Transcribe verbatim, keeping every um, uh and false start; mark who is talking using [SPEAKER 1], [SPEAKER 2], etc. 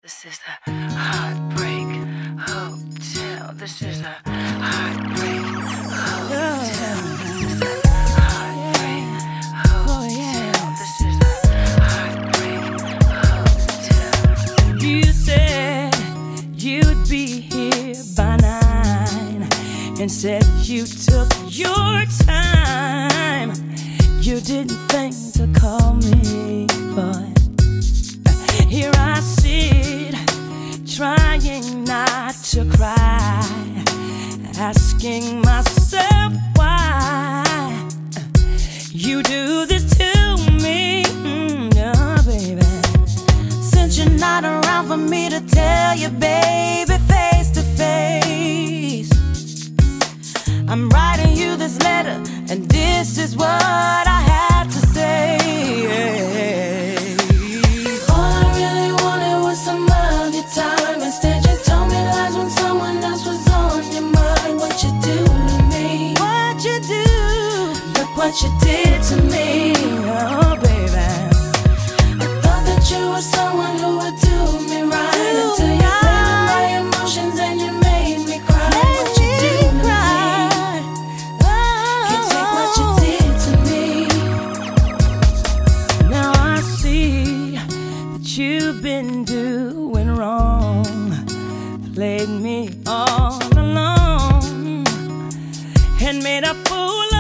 [SPEAKER 1] This is the Heartbreak Hotel. This is the Heartbreak Hotel. This is the Heartbreak Hotel. This is the Heartbreak Hotel.
[SPEAKER 2] You said you'd be here by nine, and said you took your time. You didn't think to call me, but here I sit, trying not to cry, asking myself why you do this to me, mm, oh, baby. Since you're not around for me to tell you, baby, face to face, I'm writing you this letter, and this is what I have to say. Time. Instead you told me lies when someone else was on your mind. What you do to me? What you do? Look what you did to me. Oh baby, I thought that you were someone who would do me right, do until you played with my emotions and you made me cry. Made what you do to cry. Me oh. Can't take what you did to me. Now I see that you've been doing wrong, played me all along, and made a fool